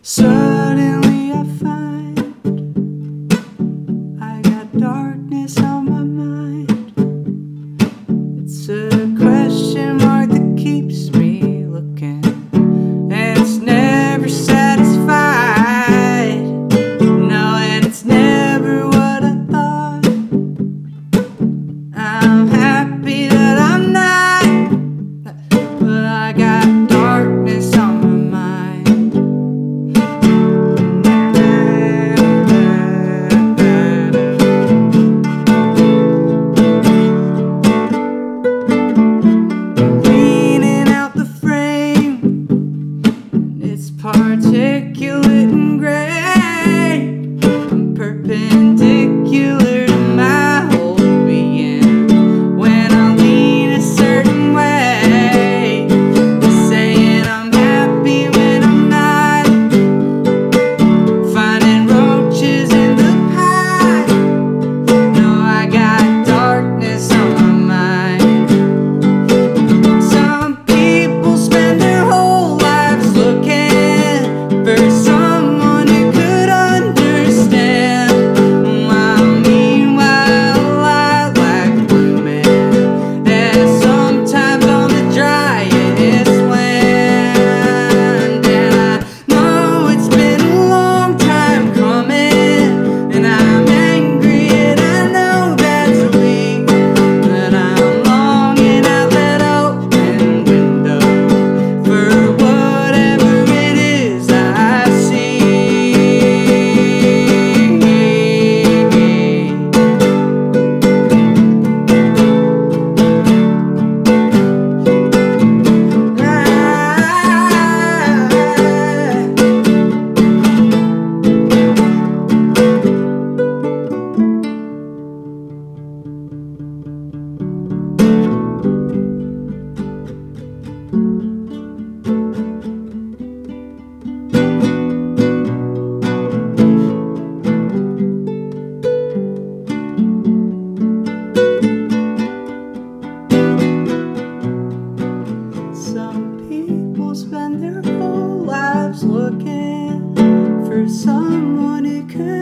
Suddenly I find I got darkness on my mind. It's a question mark that keeps me looking, and it's never satisfied. No, and it's never what I thought. I'm happy that I'm not, but I got darkness on my mind. Cleaning out the frame, it's particulate and gray. I'm perpendicular to my whole being when I lean a certain way. Saying I'm happy when I'm not, finding roaches in the pie. No, I got darkness on my mind. Some people spend their whole lives looking for someone who could understand, while meanwhile I like blooming, and sometimes on the driest land. And I know it's been a long time coming, and I'm angry and I know that's weak, but I'm longing out that open window for whatever it is I see. Some people spend their whole lives looking for someone who could